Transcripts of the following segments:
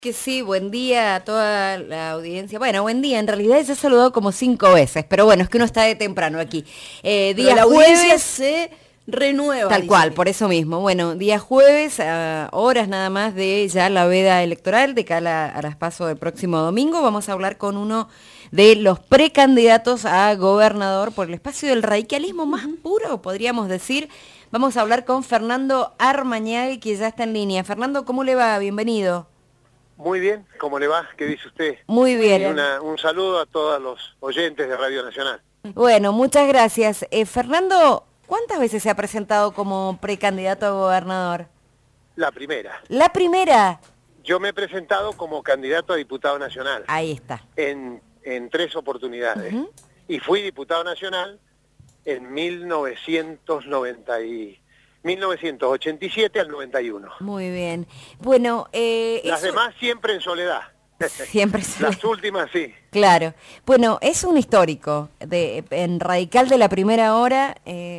Que sí, buen día a toda la audiencia. Bueno, buen día, en realidad ya he saludado como 5 veces, pero bueno, es que uno está de temprano aquí. Pero Día la audiencia jueves, se renueva, tal dice cual, aquí. por eso mismo. Bueno, día jueves, a horas nada más de ya la veda electoral de cara a las PASO del próximo domingo. Vamos a hablar con uno de los precandidatos a gobernador por el espacio del radicalismo más puro, podríamos decir. Vamos a hablar con Fernando Armañague, que ya está en línea. Fernando, ¿cómo le va? Bienvenido. Muy bien, ¿cómo le va? ¿Qué dice usted? Muy Muy bien. Y bien. un saludo a todos los oyentes de Radio Nacional. Bueno, muchas gracias. Fernando, ¿cuántas veces se ha presentado como precandidato a gobernador? La primera, La primera. yo me he presentado como candidato a diputado nacional Ahí está. en 3 oportunidades Ujú. y fui diputado nacional en 1987 al 91. Muy bien. Bueno, Las demás siempre en soledad. siempre se... Las últimas sí. Claro. Bueno, es un histórico en Radical de la primera hora.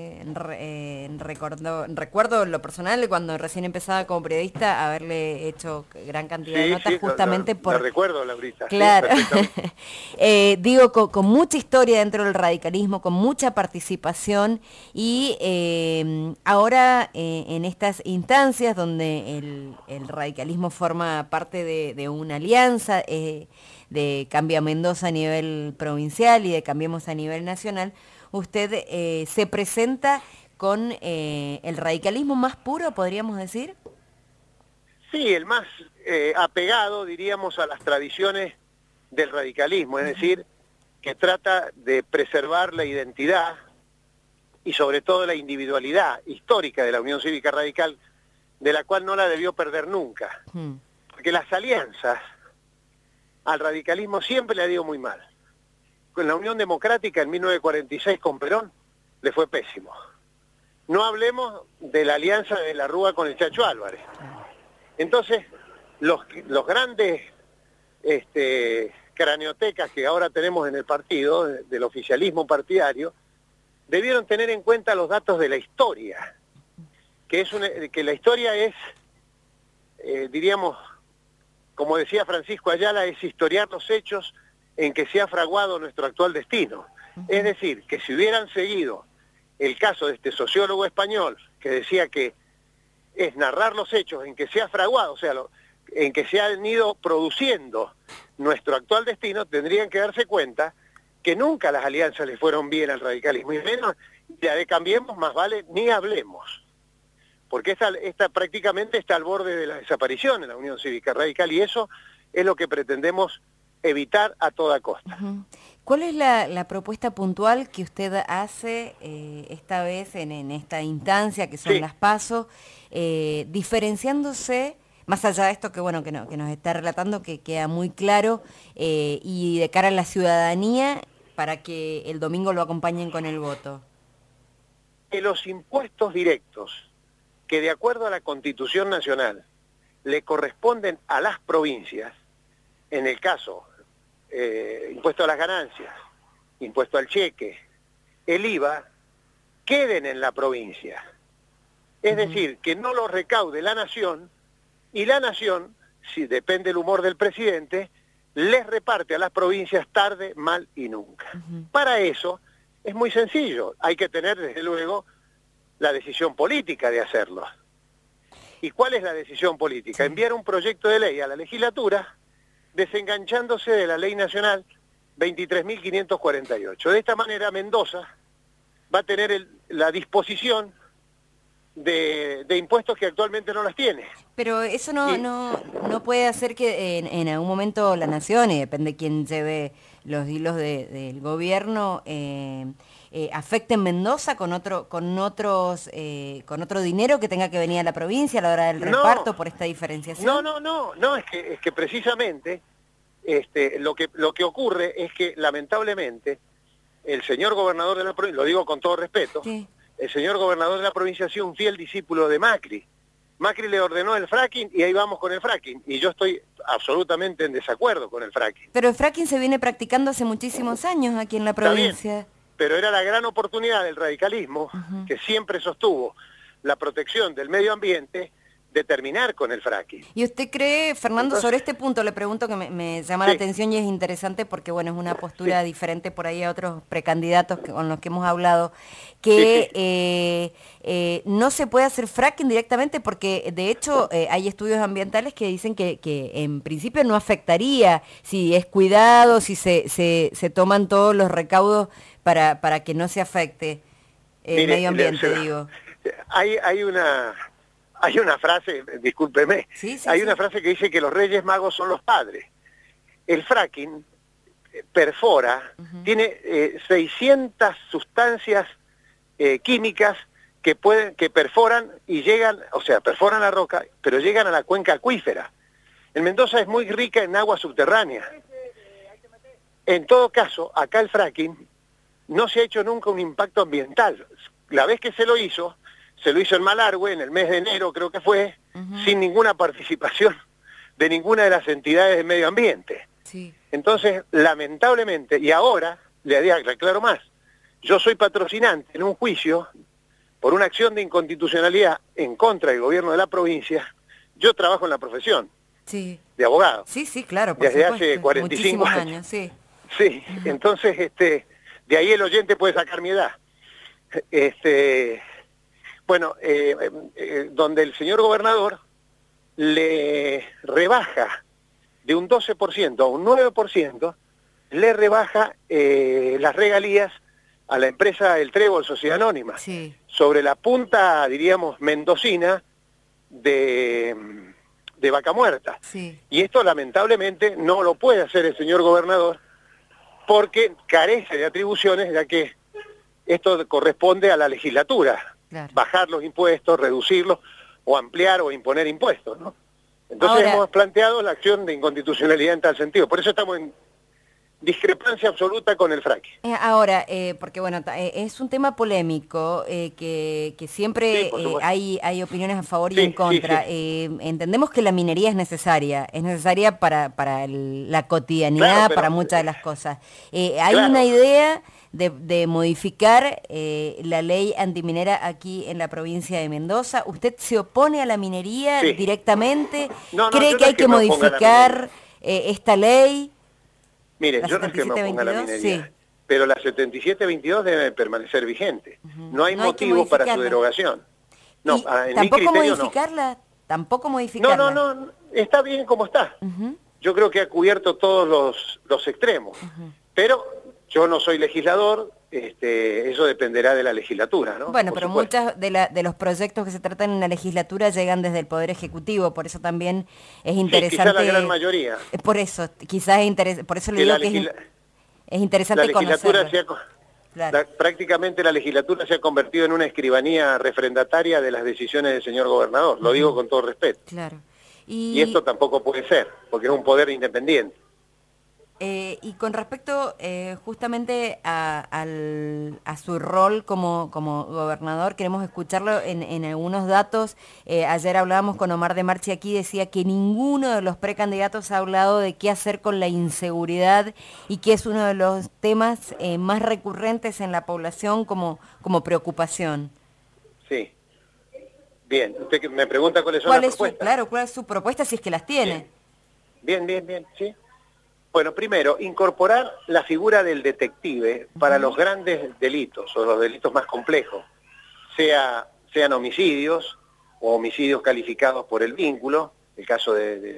Recuerdo en lo personal cuando recién empezaba como periodista haberle hecho gran cantidad de Sí, notas sí, justamente la por... recuerdo, Laurita, sí, Claro. perfectamente. Digo, con mucha historia dentro del radicalismo, con mucha participación y ahora en estas instancias donde el radicalismo forma parte de una alianza, de Cambia Mendoza a nivel provincial y de Cambiemos a nivel nacional, usted se presenta con el radicalismo más puro, podríamos decir. Sí, el más apegado, diríamos, a las tradiciones del radicalismo, es decir, que trata de preservar la identidad y sobre todo la individualidad histórica de la Unión Cívica Radical, de la cual no la debió perder nunca. Mm. Porque las alianzas al radicalismo siempre le ha ido muy mal. Con la Unión Democrática en 1946 con Perón le fue pésimo. No hablemos de la alianza de la Rúa con el Chacho Álvarez. Entonces, los grandes craniotecas que ahora tenemos en el partido, del oficialismo partidario, debieron tener en cuenta los datos de la historia, que la historia es, diríamos, como decía Francisco Ayala, es historiar los hechos en que se ha fraguado nuestro actual destino. Es decir, que si hubieran seguido el caso de este sociólogo español, que decía que es narrar los hechos en que se ha fraguado, o sea, en que se han ido produciendo nuestro actual destino, tendrían que darse cuenta que nunca las alianzas le fueron bien al radicalismo, y menos ya de Cambiemos, más vale ni hablemos, porque esta prácticamente está al borde de la desaparición en la Unión Cívica Radical, y eso es lo que pretendemos evitar a toda costa. Ujú. ¿Cuál es la propuesta puntual que usted hace esta vez en esta instancia que son Sí, las PASO, diferenciándose, más allá de esto que bueno que nos está relatando, que queda muy claro, y de cara a la ciudadanía para que el domingo lo acompañen con el voto? que los impuestos directos, que de acuerdo a la Constitución Nacional le corresponden a las provincias, en el caso impuesto a las ganancias, impuesto al cheque, el IVA, queden en la provincia. Es decir, que no lo recaude la nación, y la nación, si depende del humor del presidente, les reparte a las provincias tarde, mal y nunca. Para eso es muy sencillo, hay que tener desde luego la decisión política de hacerlo. ¿Y cuál es la decisión política? Enviar un proyecto de ley a la legislatura desenganchándose de la ley nacional 23.548. De esta manera Mendoza va a tener la disposición de impuestos que actualmente no las tiene. Pero eso Y no puede hacer que en algún momento la nación, y depende quién lleve los hilos del gobierno, afecten Mendoza con otro dinero que tenga que venir a la provincia a la hora del no, reparto por esta diferenciación. no, es que precisamente lo que ocurre es que lamentablemente el señor gobernador de la provincia, lo digo con todo respeto, Sí. el señor gobernador de la provincia ha sido un fiel discípulo de Macri. Macri le ordenó el fracking y ahí vamos con el fracking. Y yo estoy absolutamente en desacuerdo con el fracking. Pero el fracking se viene practicando hace muchísimos años aquí en la Está bien, provincia. pero era la gran oportunidad del radicalismo, que siempre sostuvo la protección del medio ambiente, de terminar con el fracking. ¿Y usted cree, Fernando, Entonces, sobre este punto le pregunto que me llama sí, la atención y es interesante porque, bueno, es una postura sí, diferente por ahí a otros precandidatos con los que hemos hablado, sí, sí. que no se puede hacer fracking directamente porque, de hecho, hay estudios ambientales que dicen que en principio no afectaría si es cuidado, si se toman todos los recaudos para que no se afecte el Mire, medio ambiente, digo. hay una frase, discúlpeme, Sí, sí, hay una sí. frase que dice que los Reyes Magos son los padres. El fracking perfora, tiene 600 sustancias químicas que perforan y llegan, o sea, perforan la roca, pero llegan a la cuenca acuífera. En Mendoza es muy rica en agua subterránea. En todo caso, acá el fracking no se ha hecho nunca un impacto ambiental. La vez que se lo hizo en Malargüe, en el mes de enero creo que fue, sin ninguna participación de ninguna de las entidades de medio ambiente. Sí. Entonces, lamentablemente, y ahora, le aclaro más, yo soy patrocinante en un juicio por una acción de inconstitucionalidad en contra del gobierno de la provincia. Yo trabajo en la profesión Sí. de abogado Sí, sí, claro, por desde supuesto. hace 45 Muchísimos años. sí. Sí, entonces de ahí el oyente puede sacar mi edad. Bueno, donde el señor gobernador le rebaja de un 12% a un 9%, le rebaja las regalías a la empresa El Trébol, Sociedad Anónima, Sí. sobre la punta, diríamos, mendocina de Vaca Muerta. Sí. Y esto lamentablemente no lo puede hacer el señor gobernador porque carece de atribuciones, ya que esto corresponde a la legislatura, Claro. bajar los impuestos, reducirlos, o ampliar o imponer impuestos, ¿no? Entonces Ahora, hemos planteado la acción de inconstitucionalidad en tal sentido. Por eso estamos en discrepancia absoluta con el fracking. porque bueno, es un tema polémico, que siempre Sí, por supuesto. hay opiniones a favor y Sí, en contra. sí. Entendemos que la minería es necesaria para la cotidianidad, Claro, pero, para muchas de las cosas. Hay claro. una idea de modificar la ley antiminera aquí en la provincia de Mendoza. ¿Usted se opone a la minería Sí. directamente? No, ¿Cree yo que no hay es que me oponga a la modificar minería. esta ley? Mire, ¿La yo no es que me oponga a la 7722? minería, Sí. pero la 7722 debe permanecer vigente. No hay No hay que motivo para su modificarla. derogación. No, ¿Y en mi tampoco criterio no. modificarla? Tampoco No, modificarla. no, está bien como está. Ujú. Yo creo que ha cubierto todos los extremos. Pero yo no soy legislador, eso dependerá de la legislatura, ¿no? Bueno, Por pero supuesto. muchos de los proyectos que se tratan en la legislatura llegan desde el Poder Ejecutivo, por eso también es Sí, interesante. quizá la gran mayoría. Por eso, quizás es interesante, por eso le Que digo la, que legisla- es la interesante legislatura conocerlo. Claro. prácticamente la legislatura se ha convertido en una escribanía refrendataria de las decisiones del señor gobernador. Lo digo con todo respeto. Claro. Y esto tampoco puede ser, porque es un poder independiente. Y con respecto justamente a su rol como gobernador, queremos escucharlo en algunos datos. Ayer hablábamos con Omar de Marchi aquí, decía que ninguno de los precandidatos ha hablado de qué hacer con la inseguridad y que es uno de los temas más recurrentes en la población como preocupación. Sí. Bien, usted me pregunta cuáles son las propuestas. ¿Cuál es su propuesta si es que las tiene? Bien, sí. Bueno, primero, incorporar la figura del detective para los grandes delitos o los delitos más complejos, sean homicidios o homicidios calificados por el vínculo, el caso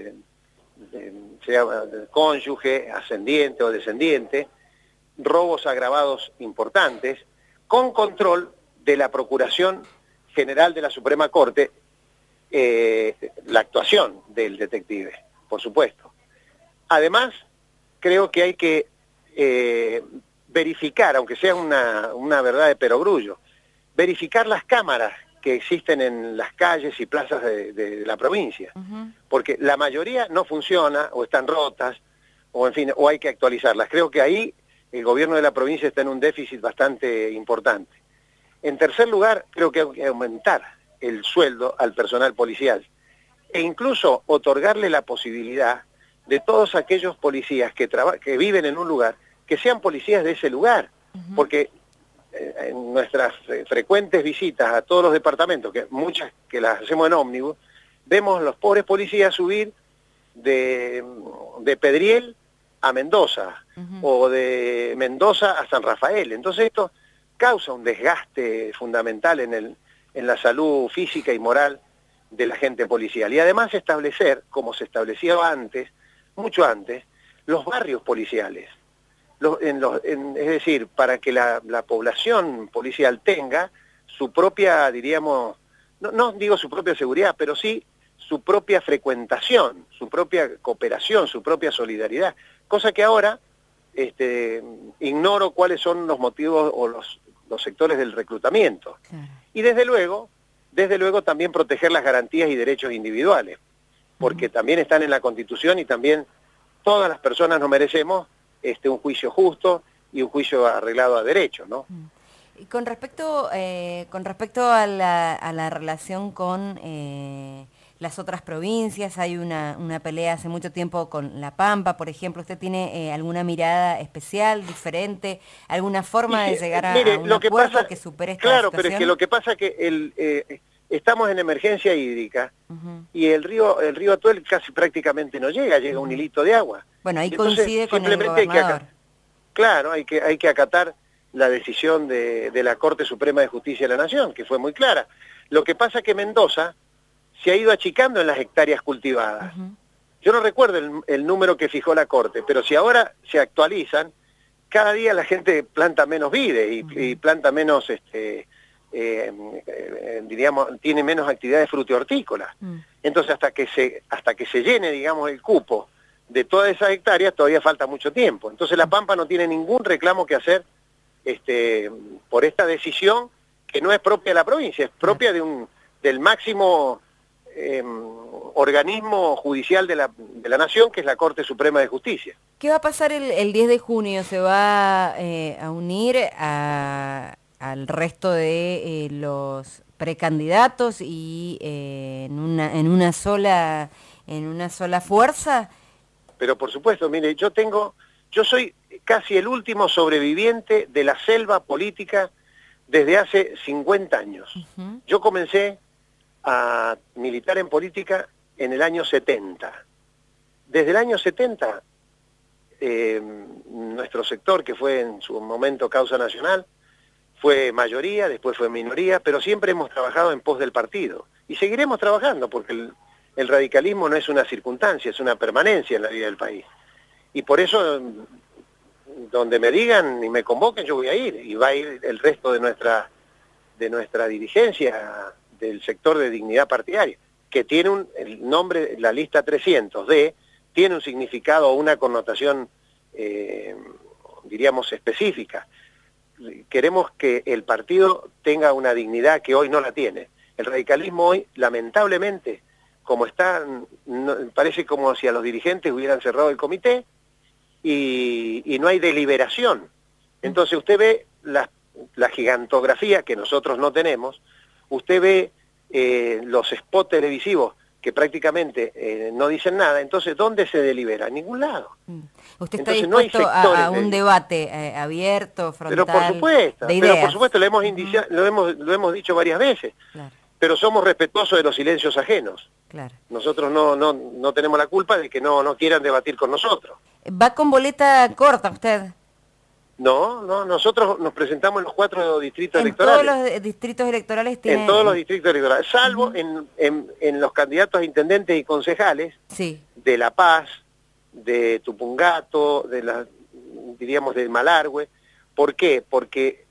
sea cónyuge, ascendiente o descendiente, robos agravados importantes, con control de la Procuración General de la Suprema Corte, la actuación del detective, por supuesto. Además, creo que hay que verificar, aunque sea una verdad de perogrullo, verificar las cámaras que existen en las calles y plazas de la provincia, porque la mayoría no funciona o están rotas, o en fin, o hay que actualizarlas. Creo que ahí el gobierno de la provincia está en un déficit bastante importante. En tercer lugar, creo que hay que aumentar el sueldo al personal policial e incluso otorgarle la posibilidad de todos aquellos policías que viven en un lugar, que sean policías de ese lugar, porque en nuestras frecuentes visitas a todos los departamentos, que muchas que las hacemos en ómnibus, vemos los pobres policías subir de Pedriel a Mendoza, o de Mendoza a San Rafael. Entonces esto causa un desgaste fundamental en la salud física y moral de la gente policial. Y además establecer, como se establecía antes, mucho antes, los barrios policiales. Es decir, para que la población policial tenga su propia, diríamos, no digo su propia seguridad, pero sí su propia frecuentación, su propia cooperación, su propia solidaridad. Cosa que ahora ignoro cuáles son los motivos o los sectores del reclutamiento. Claro. Y desde luego también proteger las garantías y derechos individuales, porque también están en la Constitución y también todas las personas nos merecemos un juicio justo y un juicio arreglado a derecho, ¿no? Y con respecto a la relación con las otras provincias, hay una pelea hace mucho tiempo con La Pampa, por ejemplo. ¿Usted tiene alguna mirada especial, diferente, alguna forma de llegar a un acuerdo que supere esta situación? Claro, pero es que lo que pasa es que estamos en emergencia hídrica y el río Atuel casi prácticamente no llega un hilito de agua. Bueno, ahí coincide con el gobernador. Claro, hay que acatar la decisión de la Corte Suprema de Justicia de la Nación, que fue muy clara. Lo que pasa es que Mendoza se ha ido achicando en las hectáreas cultivadas. Yo no recuerdo el número que fijó la Corte, pero si ahora se actualizan, cada día la gente planta menos vides y planta menos, diríamos, tiene menos actividades frutihortícolas. Entonces hasta que se llene, digamos, el cupo de todas esas hectáreas, todavía falta mucho tiempo. Entonces La Pampa no tiene ningún reclamo que hacer por esta decisión que no es propia de la provincia, es propia del máximo organismo judicial de la Nación, que es la Corte Suprema de Justicia. ¿Qué va a pasar el 10 de junio? ¿Se va a unir al resto de los precandidatos y en una sola fuerza? Pero por supuesto, mire, yo soy casi el último sobreviviente de la selva política desde hace 50 años. Yo comencé a militar en política en el año 70. Desde el año 70, nuestro sector, que fue en su momento Causa Nacional, fue mayoría, después fue minoría, pero siempre hemos trabajado en pos del partido. Y seguiremos trabajando, porque el radicalismo no es una circunstancia, es una permanencia en la vida del país. Y por eso, donde me digan y me convoquen, yo voy a ir, y va a ir el resto de nuestra dirigencia del sector de dignidad partidaria, que tiene el nombre, la lista 300D, tiene un significado o una connotación, diríamos, específica. Queremos que el partido tenga una dignidad que hoy no la tiene. El radicalismo hoy, lamentablemente, como está, parece como si a los dirigentes hubieran cerrado el comité y no hay deliberación. Entonces usted ve la gigantografía que nosotros no tenemos, usted ve los spots televisivos que prácticamente no dicen nada. Entonces, ¿dónde se delibera? En ningún lado. ¿Usted está dispuesto a un debate abierto, frontal, pero por supuesto, de ideas? Pero por supuesto, lo hemos dicho varias veces, claro. Pero somos respetuosos de los silencios ajenos. Claro. Nosotros no tenemos la culpa de que no quieran debatir con nosotros. ¿Va con boleta corta usted? No, nosotros nos presentamos en los 4 distritos electorales. ¿En todos los distritos electorales tiene...? En todos los distritos electorales, salvo en los candidatos a intendentes y concejales, sí, de La Paz, de Tupungato, diríamos de Malargüe. ¿Por qué? Porque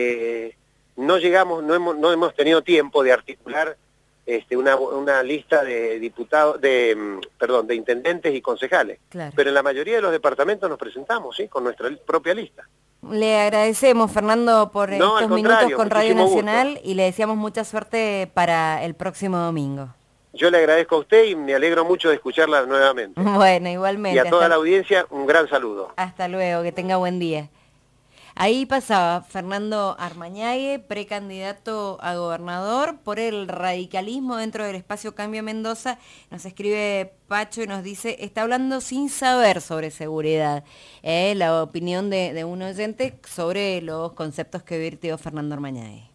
no hemos tenido tiempo de articular una lista de diputados, de intendentes y concejales. Claro. Pero en la mayoría de los departamentos nos presentamos, ¿sí?, con nuestra propia lista. Le agradecemos, Fernando, por estos minutos con Radio Nacional gusto. Y le deseamos mucha suerte para el próximo domingo. Yo le agradezco a usted y me alegro mucho de escucharla nuevamente. Bueno, igualmente. Y a toda la audiencia, un gran saludo. Hasta luego, que tenga buen día. Ahí pasaba Fernando Armañague, precandidato a gobernador por el radicalismo dentro del espacio Cambio Mendoza. Nos escribe Pacho y nos dice, está hablando sin saber sobre seguridad. La opinión de un oyente sobre los conceptos que virtió Fernando Armañague.